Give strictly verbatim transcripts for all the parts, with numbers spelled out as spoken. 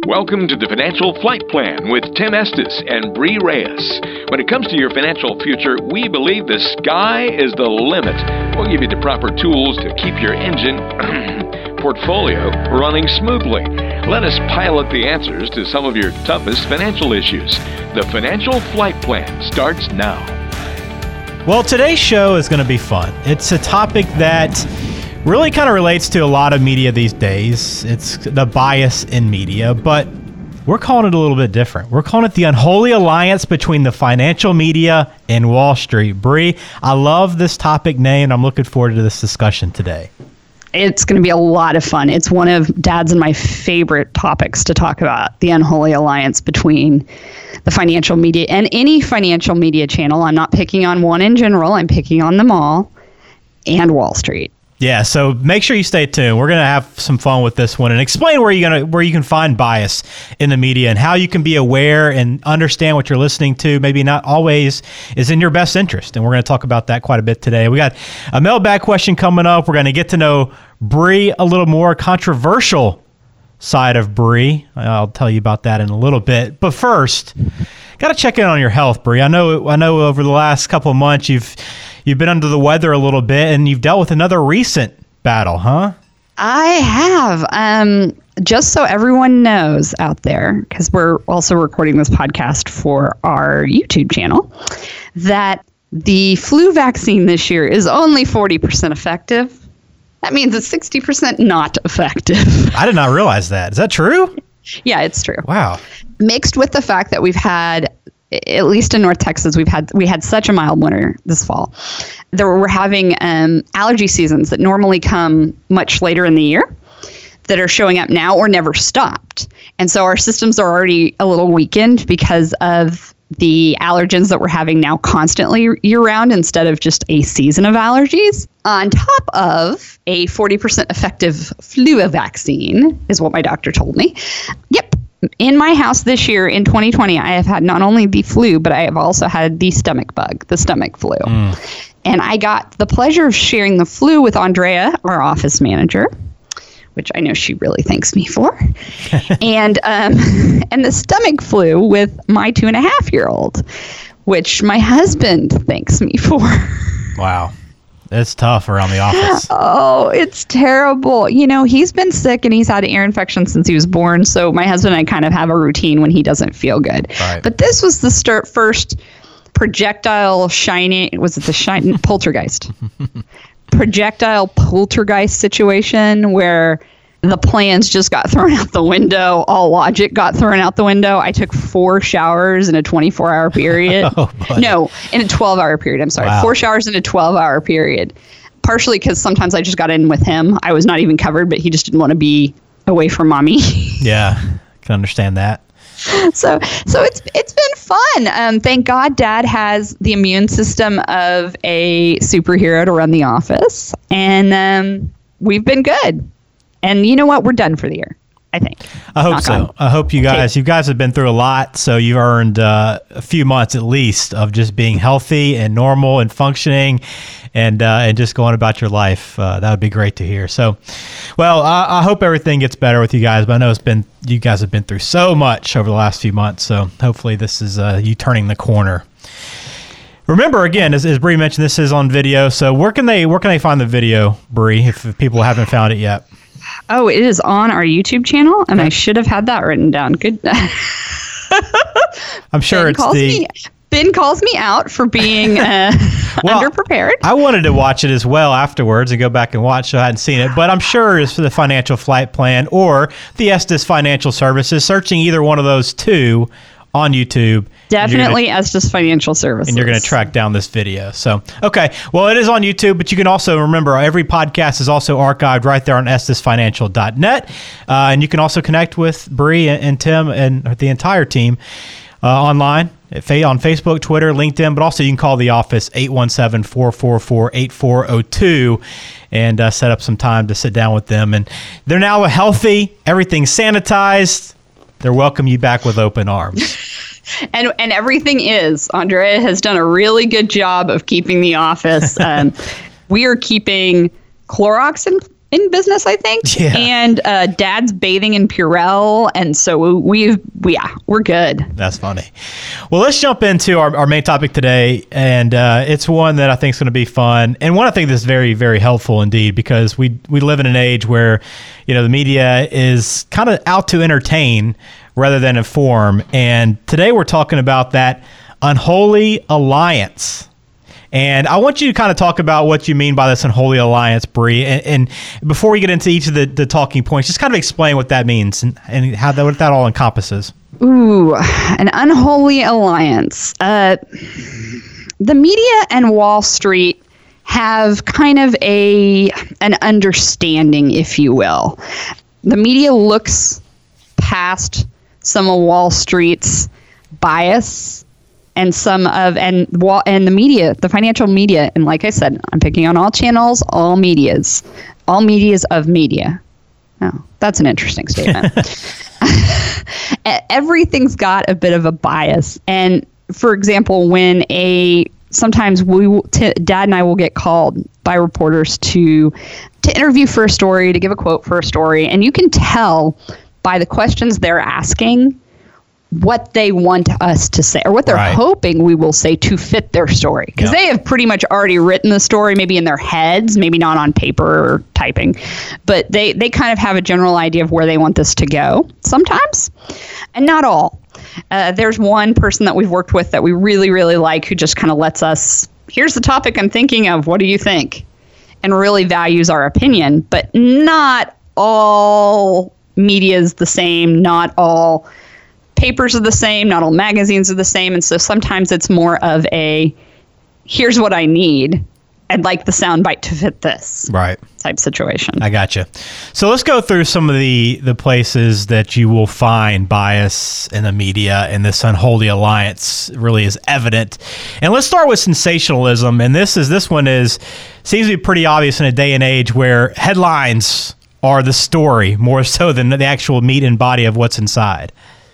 Welcome to the Financial Flight Plan with Tim Estes and Bree Reyes. When it comes to your financial future, we believe the sky is the limit. We'll give you the proper tools to keep your engine portfolio running smoothly. Let us pilot the answers to some of your toughest financial issues. The Financial Flight Plan starts now. Well, today's show is going to be fun. It's a topic that really kind of relates to a lot of media these days. It's the bias in media, but we're calling it a little bit different. We're calling it the unholy alliance between the financial media and Wall Street. Bree, I love this topic name. I'm looking forward to this discussion today. It's going to be a lot of fun. It's one of Dad's and my favorite topics to talk about, the unholy alliance between the financial media and any financial media channel. I'm not picking on one in general. I'm picking on them all, and Wall Street. Yeah, so make sure you stay tuned. We're going to have some fun with this one and explain where you're going to where you can find bias in the media and how you can be aware and understand what you're listening to. Maybe not always is in your best interest, and we're going to talk about that quite a bit today. We got a mailbag question coming up. We're going to get to know Bree a little more, controversial side of Bree. I'll tell you about that in a little bit. But first, got to check in on your health, Bree. I know I know over the last couple of months you've You've been under the weather a little bit, and you've dealt with another recent battle, huh? I have. Um, just so everyone knows out there, because we're also recording this podcast for our YouTube channel, that the flu vaccine this year is only forty percent effective. That means it's sixty percent not effective. I did not realize that. Is that true? Yeah, it's true. Wow. Mixed with the fact that we've had, at least in North Texas, we've had we had such a mild winter this fall. There we're having um, allergy seasons that normally come much later in the year that are showing up now or never stopped. And so our systems are already a little weakened because of the allergens that we're having now constantly year-round instead of just a season of allergies. On top of a forty percent effective flu vaccine is what my doctor told me. Yep. In my house this year, in twenty twenty, I have had not only the flu, but I have also had the stomach bug, the stomach flu. Mm. And I got the pleasure of sharing the flu with Andrea, our office manager, which I know she really thanks me for, and um, and the stomach flu with my two and a half year old, which my husband thanks me for. Wow. It's tough around the office. Oh, it's terrible. You know, he's been sick and he's had ear infection since he was born. So my husband and I kind of have a routine when he doesn't feel good. Right. But this was the start first projectile shining. Was it the shine poltergeist? projectile poltergeist situation where the plans just got thrown out the window. All logic got thrown out the window. I took four showers in a twenty-four hour period. Oh, no, in a twelve hour period. I'm sorry. Wow. Four showers in a twelve hour period. Partially because sometimes I just got in with him. I was not even covered, but he just didn't want to be away from mommy. Yeah, can understand that. So, so it's it's been fun. Um, thank God, Dad has the immune system of a superhero to run the office, and um, we've been good. And you know what? We're done for the year, I think. I hope Knock so. on. I hope you guys, Okay. you guys have been through a lot, so you've earned uh, a few months at least of just being healthy and normal and functioning and uh, and just going about your life. Uh, that would be great to hear. So, well, I, I hope everything gets better with you guys, but I know it's been, you guys have been through so much over the last few months, so hopefully this is uh, you turning the corner. Remember, again, as, as Bree mentioned, this is on video, so where can they where can they find the video, Bree, if, if people haven't found it yet? Oh, it is on our YouTube channel, and I should have had that written down. Good. I'm sure Ben it's calls the... Me, Ben calls me out for being uh, Well, underprepared. I wanted to watch it as well afterwards and go back and watch, so I hadn't seen it. But I'm sure it's for the Financial Flight Plan or the Estes Financial Services. Searching either one of those two on YouTube. Definitely Estes Financial Services. And you're going to track down this video. So, okay. Well, it is on YouTube, but you can also remember every podcast is also archived right there on estes financial dot net. Uh, and you can also connect with Bree and, and Tim and the entire team uh, online on Facebook, Twitter, LinkedIn, but also you can call the office eight one seven, four four four, eight four zero two and uh, set up some time to sit down with them. And they're now healthy. Everything's sanitized. They're welcome you back with open arms. And and everything is. Andrea has done a really good job of keeping the office. Um, we are keeping Clorox in, in business, I think. Yeah. And uh, Dad's bathing in Purell, and so we've we, yeah, we're good. That's funny. Well, let's jump into our, our main topic today, and uh, it's one that I think is going to be fun, and one I think that's very, very helpful indeed, because we we live in an age where, you know, the media is kind of out to entertain rather than inform, and today we're talking about that unholy alliance. And I want you to kind of talk about what you mean by this unholy alliance, Bree. And, and before we get into each of the, the talking points, just kind of explain what that means and, and how that, what that all encompasses. Ooh, an unholy alliance. Uh, the media and Wall Street have kind of a an understanding, if you will. The media looks past some of Wall Street's bias and some of and and the media, the financial media, and like I said, I'm picking on all channels, all medias, all medias of media. Oh, that's an interesting statement. Everything's got a bit of a bias, and for example, when a sometimes we will, t- Dad and I will get called by reporters to to interview for a story, to give a quote for a story, and you can tell by the questions they're asking what they want us to say, or what they're right. hoping we will say to fit their story. Because yep. they have pretty much already written the story, maybe in their heads, maybe not on paper or typing, but they, they kind of have a general idea of where they want this to go sometimes, and not all. Uh, there's one person that we've worked with that we really, really like, who just kind of lets us, here's the topic I'm thinking of, what do you think? And really values our opinion, but not all media is the same, not all papers are the same, not all magazines are the same, and so sometimes it's more of a, here's what I need, I'd like the soundbite to fit this right type situation. I gotcha. So let's go through some of the, the places that you will find bias in the media, and this unholy alliance really is evident. And let's start with sensationalism, and this is this one is seems to be pretty obvious in a day and age where headlines are the story more so than the actual meat and body of what's inside.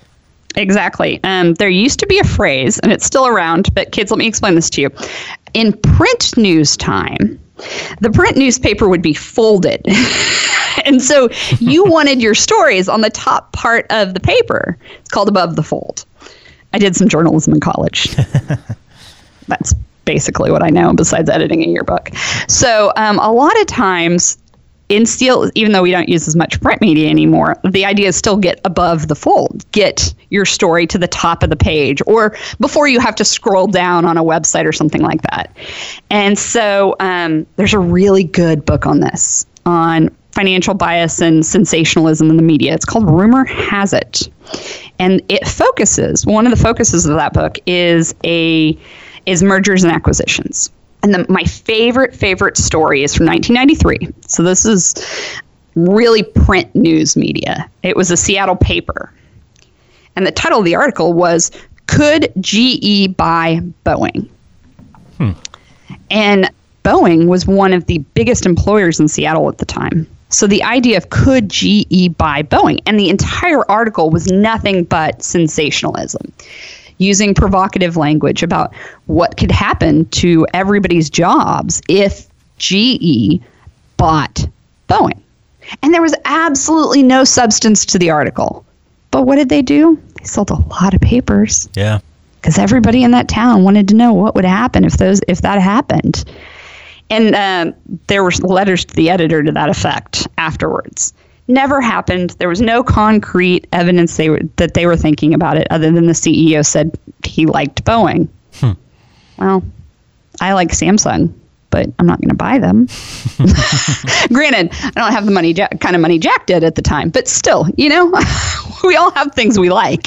Exactly. Um, there used to be a phrase, and it's still around, but kids, let me explain this to you. In print news time, the print newspaper would be folded. And so you wanted your stories on the top part of the paper. It's called above the fold. I did some journalism in college. That's basically what I know besides editing a yearbook. So um, a lot of times, in still, even though we don't use as much print media anymore, the idea is still get above the fold, get your story to the top of the page, or before you have to scroll down on a website or something like that. And so um, there's a really good book on this, on financial bias and sensationalism in the media. It's called Rumor Has It. And it focuses, one of the focuses of that book is a is mergers and acquisitions. And the, my favorite, favorite story is from nineteen ninety-three. So this is really print news media. It was a Seattle paper. And the title of the article was, Could G E Buy Boeing? Hmm. And Boeing was one of the biggest employers in Seattle at the time. So the idea of could G E buy Boeing? And the entire article was nothing but sensationalism, using provocative language about what could happen to everybody's jobs if G E bought Boeing. And there was absolutely no substance to the article. But what did they do? They sold a lot of papers. Yeah. Because everybody in that town wanted to know what would happen if those if that happened. And uh, there were letters to the editor to that effect afterwards. Never happened. There was no concrete evidence they were, that they were thinking about it, other than the C E O said he liked Boeing. Hmm. Well, I like Samsung, but I'm not going to buy them. Granted, I don't have the money, Jack, kind of money Jack did at the time, but still, you know, we all have things we like.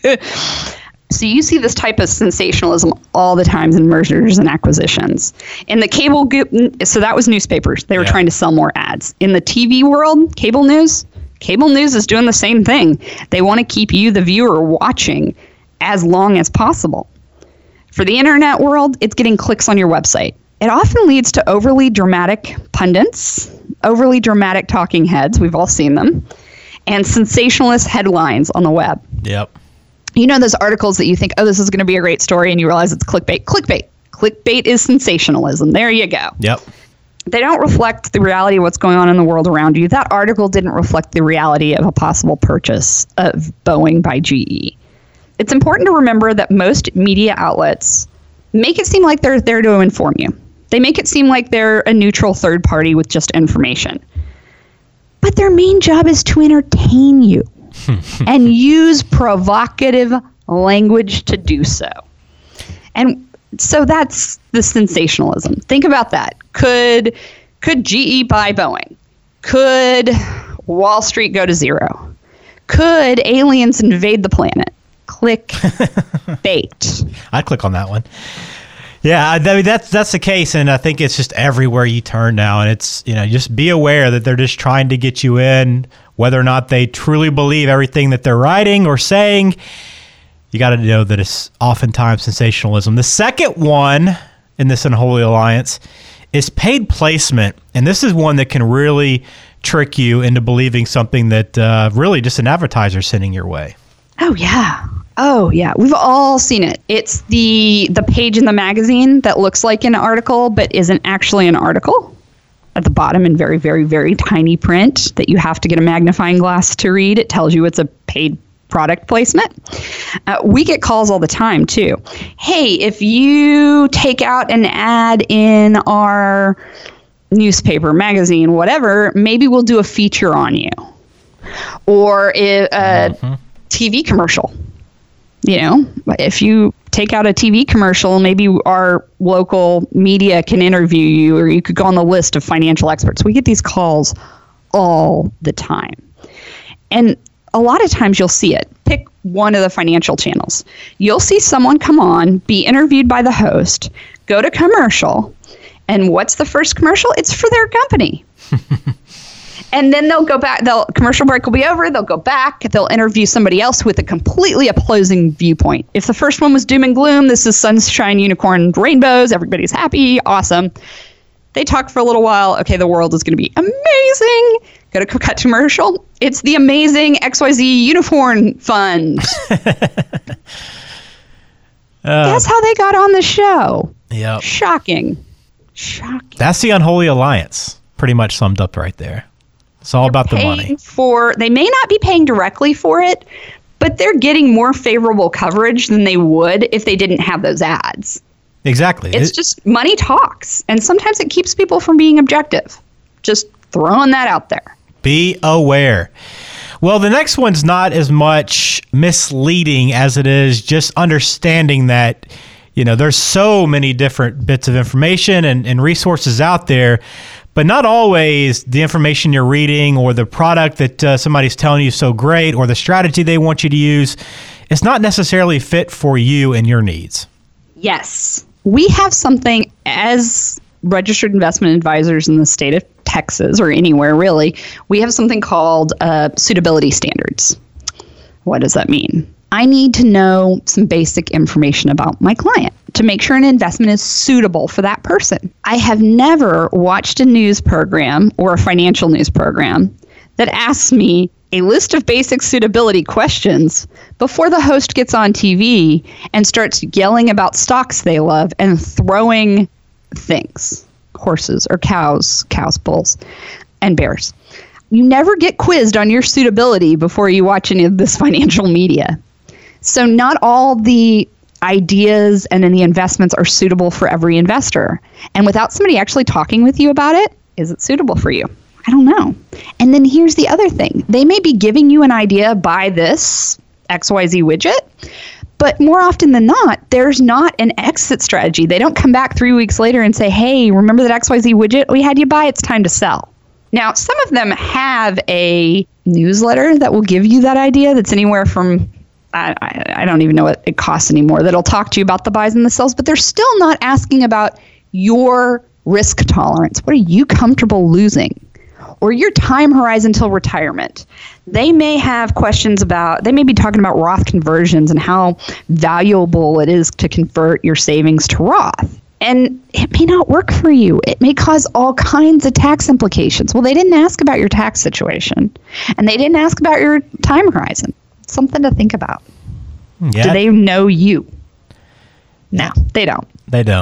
So you see this type of sensationalism all the times in mergers and acquisitions. In the cable, so that was newspapers. They were yeah. trying to sell more ads. In the T V world, cable news, cable news is doing the same thing. They want to keep you, the viewer, watching as long as possible. For the internet world, it's getting clicks on your website. It often leads to overly dramatic pundits, overly dramatic talking heads. We've all seen them. And sensationalist headlines on the web. Yep. You know those articles that you think, oh, this is going to be a great story, and you realize it's clickbait. Clickbait. Clickbait is sensationalism. There you go. Yep. They don't reflect the reality of what's going on in the world around you. That article didn't reflect the reality of a possible purchase of Boeing by G E. It's important to remember that most media outlets make it seem like they're there to inform you. They make it seem like they're a neutral third party with just information. But their main job is to entertain you and use provocative language to do so. And so that's the sensationalism. Think about that. Could could G E buy Boeing? Could Wall Street go to zero? Could aliens invade the planet? Click bait. I'd click on that one. Yeah, I mean, that's that's the case, and I think it's just everywhere you turn now, and it's, you know, just be aware that they're just trying to get you in, whether or not they truly believe everything that they're writing or saying. You got to know that it's oftentimes sensationalism. The second one in this unholy alliance is paid placement, and this is one that can really trick you into believing something that uh, really just an advertiser sending your way. Oh yeah. Oh yeah, we've all seen it. It's the the page in the magazine that looks like an article but isn't actually an article. At the bottom in very, very, very tiny print that you have to get a magnifying glass to read. It tells you it's a paid product placement. Uh, we get calls all the time too. Hey, if you take out an ad in our newspaper, magazine, whatever, maybe we'll do a feature on you. Or a, a mm-hmm. T V commercial. You know, if you take out a T V commercial, maybe our local media can interview you, or you could go on the list of financial experts. We get these calls all the time. And a lot of times you'll see it. Pick one of the financial channels. You'll see someone come on, be interviewed by the host, go to commercial, and what's the first commercial? It's for their company. And then they'll go back, they'll commercial break will be over, they'll go back, they'll interview somebody else with a completely opposing viewpoint. If the first one was doom and gloom, this is sunshine, unicorn, rainbows, everybody's happy, awesome. They talk for a little while, okay, the world is going to be amazing. Go to cut to commercial, it's the amazing X Y Z unicorn fund. uh, That's how they got on the show. Yep. Shocking. Shocking. That's the unholy alliance, pretty much summed up right there. It's all about the money. For, they may not be paying directly for it, but they're getting more favorable coverage than they would if they didn't have those ads. Exactly. It's it, just money talks, and sometimes it keeps people from being objective. Just throwing that out there. Be aware. Well, the next one's not as much misleading as it is just understanding that, you know, there's so many different bits of information and, and resources out there. But not always the information you're reading or the product that uh, somebody's telling you is so great or the strategy they want you to use, it's not necessarily fit for you and your needs. Yes. We have something as registered investment advisors in the state of Texas, or anywhere really, we have something called uh, suitability standards. What does that mean? I need to know some basic information about my client to make sure an investment is suitable for that person. I have never watched a news program or a financial news program that asks me a list of basic suitability questions before the host gets on T V and starts yelling about stocks they love and throwing things, horses or cows, cows, bulls, and bears. You never get quizzed on your suitability before you watch any of this financial media. So not all the ideas and then the investments are suitable for every investor. And without somebody actually talking with you about it, is it suitable for you? I don't know. And then here's the other thing. They may be giving you an idea, buy this X Y Z widget, but more often than not, there's not an exit strategy. They don't come back three weeks later and say, hey, remember that X Y Z widget we had you buy? It's time to sell. Now, some of them have a newsletter that will give you that idea that's anywhere from I, I don't even know what it costs anymore, that'll talk to you about the buys and the sells, but they're still not asking about your risk tolerance. What are you comfortable losing? Or your time horizon till retirement. They may have questions about, they may be talking about Roth conversions and how valuable it is to convert your savings to Roth. And it may not work for you. It may cause all kinds of tax implications. Well, they didn't ask about your tax situation, and they didn't ask about your time horizon. Something to think about. Yeah. Do they know you? No, they don't. They don't.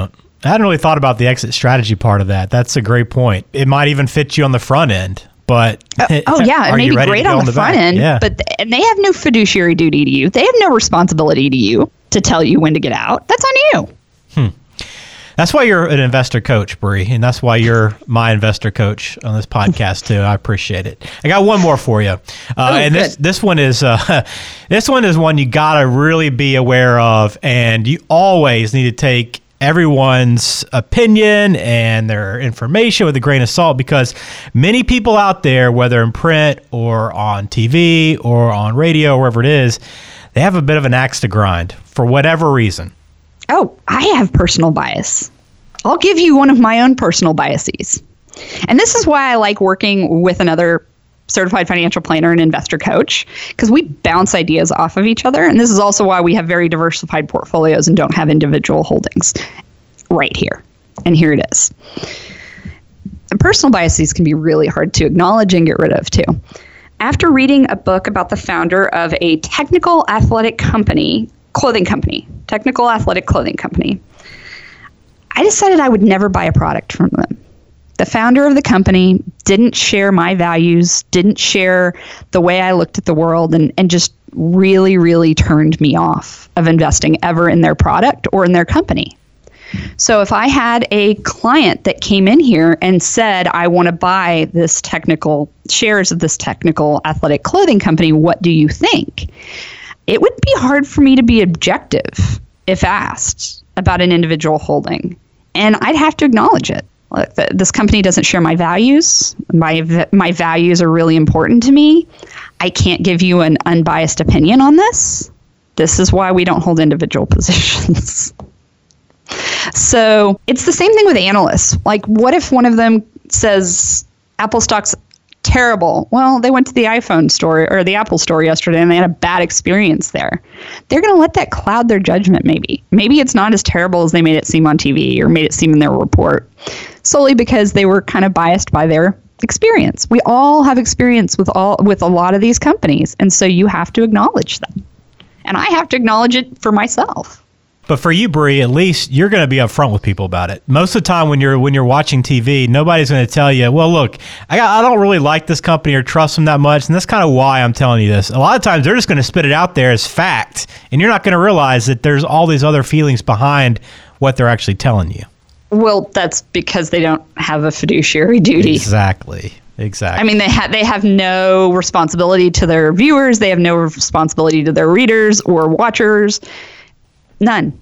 I hadn't really thought about the exit strategy part of that. That's a great point. It might even fit you on the front end, but oh, oh yeah, it may be great on the, on the front end, yeah. but th- and they have no fiduciary duty to you. They have no responsibility to you to tell you when to get out. That's on you. Hmm. That's why you're an investor coach, Bree, and that's why you're my investor coach on this podcast too. I appreciate it. I got one more for you, uh, oh, and this good. this one is uh, this one is one you gotta really be aware of, and you always need to take everyone's opinion and their information with a grain of salt, because many people out there, whether in print or on T V or on radio, or wherever it is, they have a bit of an axe to grind for whatever reason. Oh, I have personal bias. I'll give you one of my own personal biases. And this is why I like working with another certified financial planner and investor coach, because we bounce ideas off of each other. And this is also why we have very diversified portfolios and don't have individual holdings right here. And here it is. And personal biases can be really hard to acknowledge and get rid of too. After reading a book about the founder of a technical athletic company, clothing company, technical athletic clothing company, I decided I would never buy a product from them. The founder of the company didn't share my values, didn't share the way I looked at the world, and, and just really, really turned me off of investing ever in their product or in their company. So if I had a client that came in here and said, I want to buy this technical shares of this technical athletic clothing company, what do you think? It would be hard for me to be objective if asked about an individual holding. And I'd have to acknowledge it. Look, th- this company doesn't share my values. My v- my values are really important to me. I can't give you an unbiased opinion on this. This is why we don't hold individual positions. So it's the same thing with analysts. Like, what if one of them says Apple stock's terrible? Well, they went to the iPhone store or the Apple store yesterday and they had a bad experience there. They're going to let that cloud their judgment maybe. Maybe it's not as terrible as they made it seem on T V or made it seem in their report, solely because they were kind of biased by their experience. We all have experience with all with a lot of these companies, and so you have to acknowledge that. And I have to acknowledge it for myself. But for you, Bree, at least you're going to be upfront with people about it. Most of the time when you're when you're watching T V, nobody's going to tell you, well, look, I, I don't really like this company or trust them that much, and that's kind of why I'm telling you this. A lot of times they're just going to spit it out there as fact, and you're not going to realize that there's all these other feelings behind what they're actually telling you. Well, that's because they don't have a fiduciary duty. Exactly. Exactly. I mean, they have they have no responsibility to their viewers. They have no responsibility to their readers or watchers. None.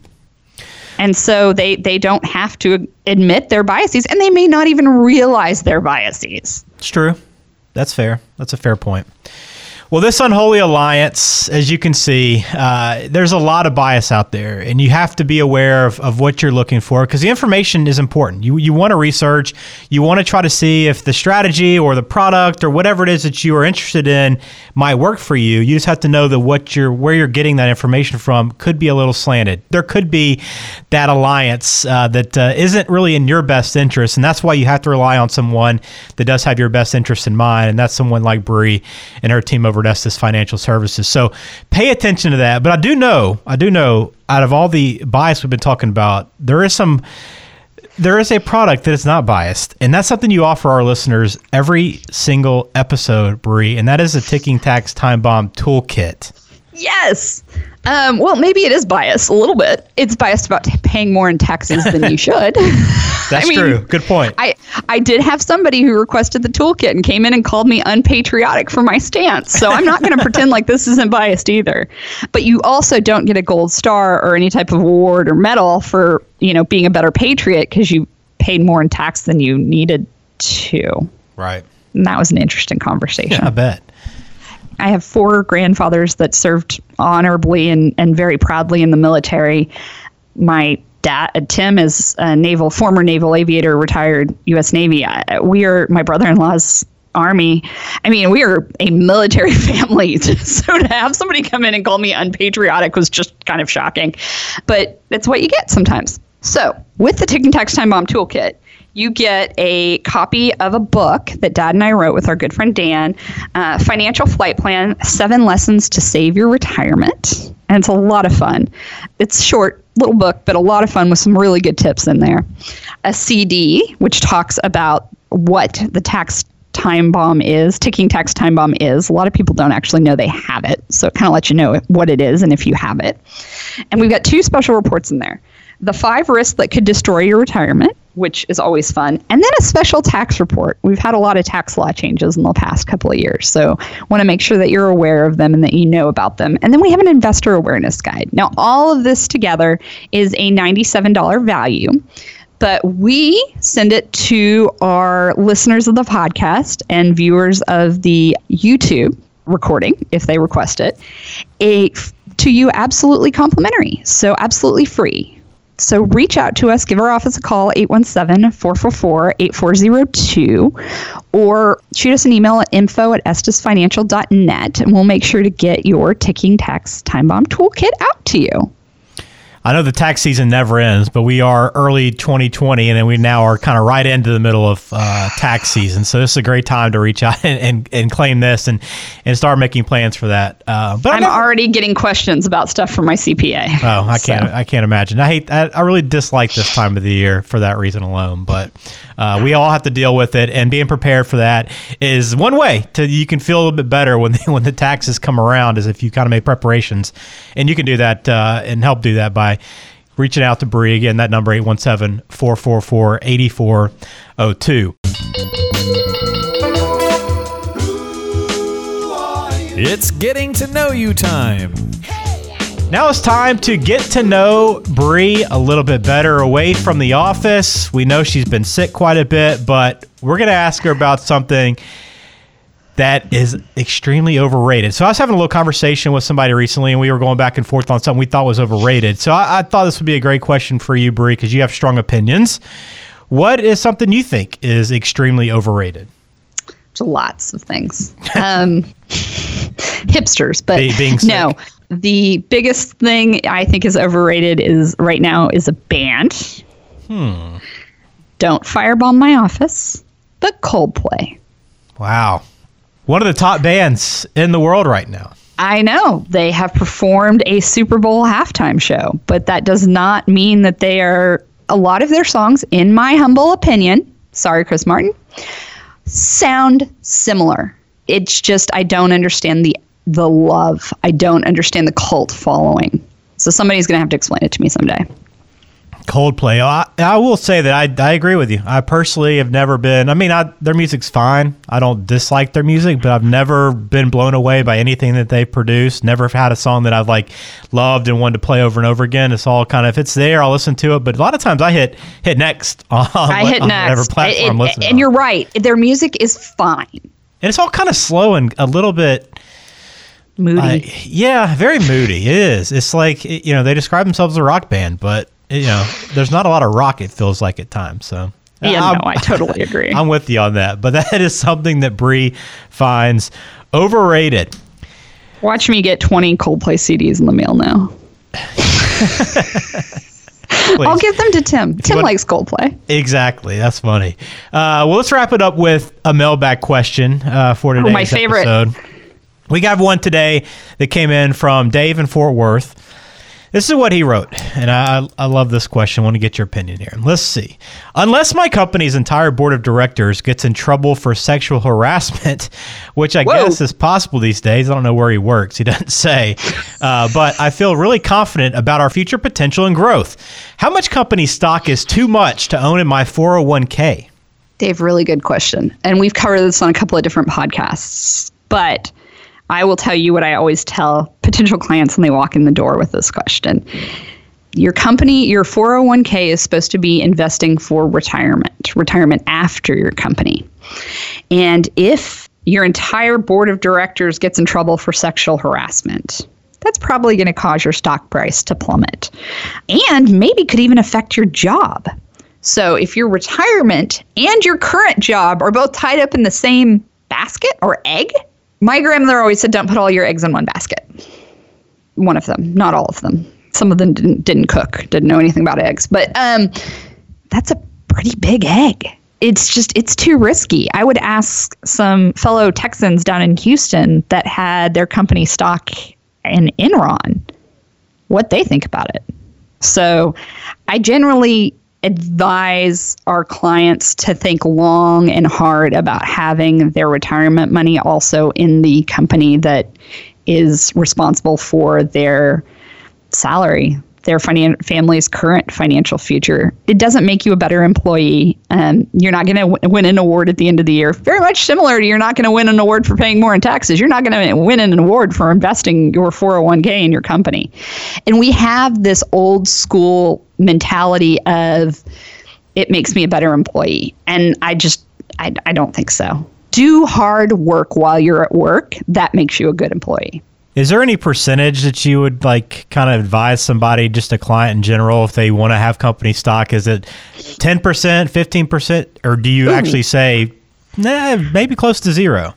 And so they, they don't have to admit their biases, and they may not even realize their biases. It's true. That's fair. That's a fair point. Well, this unholy alliance, as you can see, uh, there's a lot of bias out there, and you have to be aware of, of what you're looking for, because the information is important. You you want to research, you want to try to see if the strategy or the product or whatever it is that you are interested in might work for you. You just have to know that what you're where you're getting that information from could be a little slanted. There could be that alliance uh, that uh, isn't really in your best interest, and that's why you have to rely on someone that does have your best interest in mind, and that's someone like Bree and her team over Estes Financial Services. So pay attention to that. But I do know, I do know out of all the bias we've been talking about, there is some, there is a product that is not biased. And that's something you offer our listeners every single episode, Bree. And that is a Ticking Tax Time Bomb Toolkit. Yes. Um, well, maybe it is biased a little bit. It's biased about t- paying more in taxes than you should. That's I mean, true. Good point. I, I did have somebody who requested the toolkit and came in and called me unpatriotic for my stance. So I'm not going to pretend like this isn't biased either. But you also don't get a gold star or any type of award or medal for, you know, being a better patriot because you paid more in tax than you needed to. Right. And that was an interesting conversation. Yeah, I bet. I have four grandfathers that served honorably and, and very proudly in the military. My dad, uh, Tim, is a naval, former naval aviator, retired U S Navy. I, we are my brother-in-law's Army. I mean, we are a military family. So to have somebody come in and call me unpatriotic was just kind of shocking. But that's what you get sometimes. So with the Ticking Tax Time Bomb Toolkit, you get a copy of a book that Dad and I wrote with our good friend Dan, uh, Financial Flight Plan, Seven Lessons to Save Your Retirement. And it's a lot of fun. It's short, little book, but a lot of fun with some really good tips in there. A C D, which talks about what the tax time bomb is, ticking tax time bomb is. A lot of people don't actually know they have it. So it kind of lets you know what it is and if you have it. And we've got two special reports in there. The five risks that could destroy your retirement, which is always fun. And then a special tax report. We've had a lot of tax law changes in the past couple of years. So want to make sure that you're aware of them and that you know about them. And then we have an investor awareness guide. Now, all of this together is a ninety-seven dollars value. But we send it to our listeners of the podcast and viewers of the YouTube recording, if they request it, a, to you absolutely complimentary. So absolutely free. So reach out to us, give our office a call, eight one seven, four four four, eight four zero two, or shoot us an email at info at estes financial dot net, and we'll make sure to get your ticking tax time bomb toolkit out to you. I know the tax season never ends, but we are early twenty twenty, and then we now are kind of right into the middle of uh, tax season. So this is a great time to reach out and, and, and claim this and, and start making plans for that. Uh, but I'm never, already getting questions about stuff from my C P A. Oh, I can't! So. I can't imagine. I hate. I, I really dislike this time of the year for that reason alone. But uh, we all have to deal with it, and being prepared for that is one way to you can feel a little bit better when the, when the taxes come around. Is if you kind of make preparations, and you can do that uh, and help do that by reaching out to Bree. Again, that number, eight one seven, four four four, eight four zero two. It's getting to know you time. Now it's time to get to know Bree a little bit better away from the office. We know she's been sick quite a bit, but we're going to ask her about something that is extremely overrated. So I was having a little conversation with somebody recently, and we were going back and forth on something we thought was overrated. So I, I thought this would be a great question for you, Bree, because you have strong opinions. What is something you think is extremely overrated? There's lots of things. Um, hipsters, but Be, being sick. No. The biggest thing I think is overrated is right now is a band. Hmm. Don't firebomb my office, but Coldplay. Wow. One of the top bands in the world right now. I know. They have performed a Super Bowl halftime show, but that does not mean that they are, a lot of their songs, in my humble opinion, sorry, Chris Martin, sound similar. It's just, I don't understand the the love. I don't understand the cult following. So somebody's going to have to explain it to me someday. Coldplay. I, I will say that I, I agree with you. I personally have never been, I mean, I, their music's fine. I don't dislike their music, but I've never been blown away by anything that they produce. Never had a song that I've like loved and wanted to play over and over again. It's all kind of, if it's there, I'll listen to it. But a lot of times I hit hit next on, I hit on next. whatever platform it, it, I'm listening And on. you're right. Their music is fine. And it's all kind of slow and a little bit moody. Uh, yeah, very moody. It is. It's like, you know, they describe themselves as a rock band, but, you know, there's not a lot of rock, it feels like at times. So yeah, I'm, no, I totally agree. I'm with you on that. But that is something that Bree finds overrated. Watch me get twenty Coldplay C Ds in the mail now. I'll give them to Tim. Tim want, likes Coldplay. Exactly. That's funny. Uh, well, let's wrap it up with a mailbag question uh, for today's oh, my favorite. episode. We got one today that came in from Dave in Fort Worth. This is what he wrote, and I, I love this question. I want to get your opinion here. Let's see. Unless my company's entire board of directors gets in trouble for sexual harassment, which I Whoa. guess is possible these days. I don't know where he works. He doesn't say. Uh, but I feel really confident about our future potential and growth. How much company stock is too much to own in my four oh one k? Dave, really good question. And we've covered this on a couple of different podcasts. But I will tell you what I always tell potential clients when they walk in the door with this question. Your company, your four oh one k is supposed to be investing for retirement, retirement after your company. And if your entire board of directors gets in trouble for sexual harassment, that's probably going to cause your stock price to plummet and maybe could even affect your job. So if your retirement and your current job are both tied up in the same basket or egg, my grandmother always said, don't put all your eggs in one basket. One of them, not all of them. Some of them didn't didn't cook, didn't know anything about eggs. But um, that's a pretty big egg. It's just, it's too risky. I would ask some fellow Texans down in Houston that had their company stock in Enron what they think about it. So I generally advise our clients to think long and hard about having their retirement money also in the company that is responsible for their salary, their finan- family's current financial future. It doesn't make you a better employee. Um, you're not going to w- win an award at the end of the year. Very much similar to you're not going to win an award for paying more in taxes. You're not going to win an award for investing your four oh one k in your company. And we have this old school mentality of it makes me a better employee. And I just, I, I don't think so. Do hard work while you're at work. That makes you a good employee. Is there any percentage that you would like kind of advise somebody, just a client in general, if they want to have company stock? Is it ten percent, fifteen percent, or do you Ooh. actually say, nah, maybe close to zero?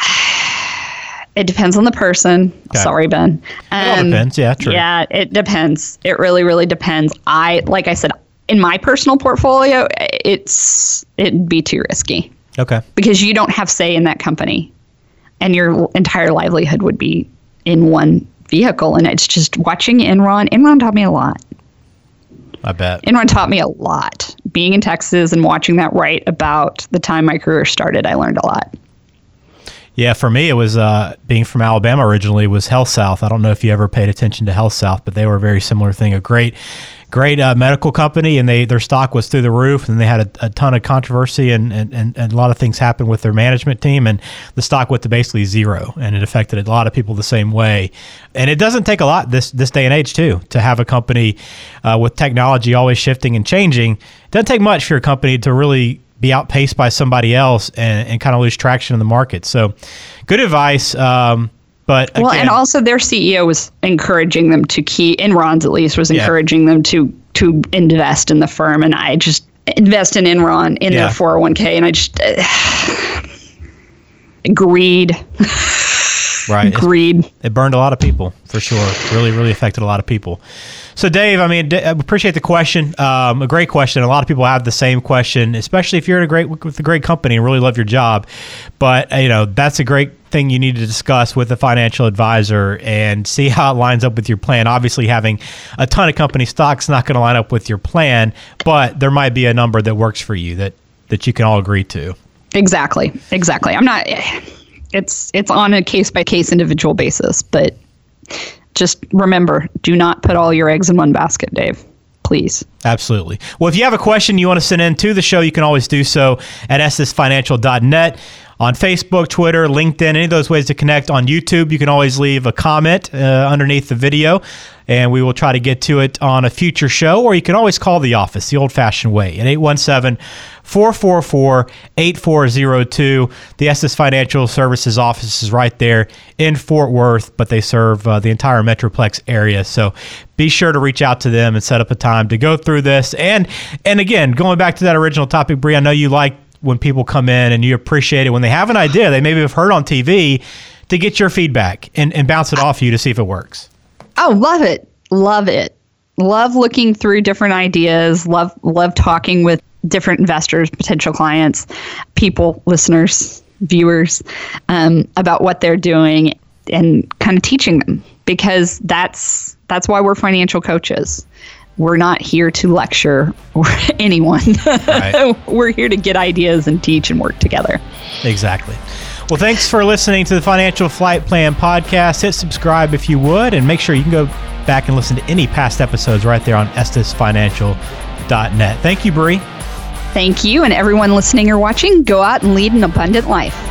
It depends on the person. Okay. Sorry, Ben. Um, it all depends. Yeah, true. Yeah, it depends. It really, really depends. I, like I said, in my personal portfolio, it's it'd be too risky. Okay. Because you don't have say in that company, and your entire livelihood would be in one vehicle. And it's just watching Enron. Enron taught me a lot. I bet. Enron taught me a lot. Being in Texas and watching that right about the time my career started, I learned a lot. Yeah, for me, it was uh, being from Alabama originally was HealthSouth. I don't know if you ever paid attention to HealthSouth, but they were a very similar thing. A great, great uh, medical company, and they their stock was through the roof, and they had a, a ton of controversy, and, and, and a lot of things happened with their management team, and the stock went to basically zero, and it affected a lot of people the same way. And it doesn't take a lot this this day and age, too, to have a company uh, with technology always shifting and changing. It doesn't take much for your company to really be outpaced by somebody else and, and kind of lose traction in the market. So good advice. Um, but again, well, and also their C E O was encouraging them to keep, Enron's at least, was encouraging yeah. them to to invest in the firm. And I just invest in Enron in yeah. their four oh one k. And I just, uh, greed. Right. Greed. It, it burned a lot of people, for sure. Really, really affected a lot of people. So, Dave, I mean, I appreciate the question. Um, a great question. A lot of people have the same question, especially if you're in a great with a great company and really love your job. But, you know, that's a great thing you need to discuss with a financial advisor and see how it lines up with your plan. Obviously, having a ton of company stocks is not going to line up with your plan, but there might be a number that works for you that, that you can all agree to. Exactly. Exactly. I'm not... It's it's on a case-by-case individual basis, but just remember, do not put all your eggs in one basket, Dave. Please. Absolutely. Well, if you have a question you want to send in to the show, you can always do so at estes financial dot net. On Facebook, Twitter, LinkedIn, any of those ways to connect. On YouTube, you can always leave a comment uh, underneath the video, and we will try to get to it on a future show. Or you can always call the office the old-fashioned way at eight one seven, four four four, eight four zero two. The Estes Financial Services office is right there in Fort Worth, but they serve uh, the entire Metroplex area. So be sure to reach out to them and set up a time to go through this. And, and again, going back to that original topic, Bree, I know you like when people come in and you appreciate it when they have an idea they maybe have heard on T V to get your feedback and, and bounce it off you to see if it works. Oh, love it. Love it. Love looking through different ideas. Love, love talking with different investors, potential clients, people, listeners, viewers, um, about what they're doing and kind of teaching them, because that's, that's why we're financial coaches. We're not here to lecture anyone. Right. We're here to get ideas and teach and work together. Exactly. Well, thanks for listening to the Financial Flight Plan podcast. Hit subscribe if you would, and make sure you can go back and listen to any past episodes right there on estes financial dot net. Thank you, Bree. Thank you, and everyone listening or watching, go out and lead an abundant life.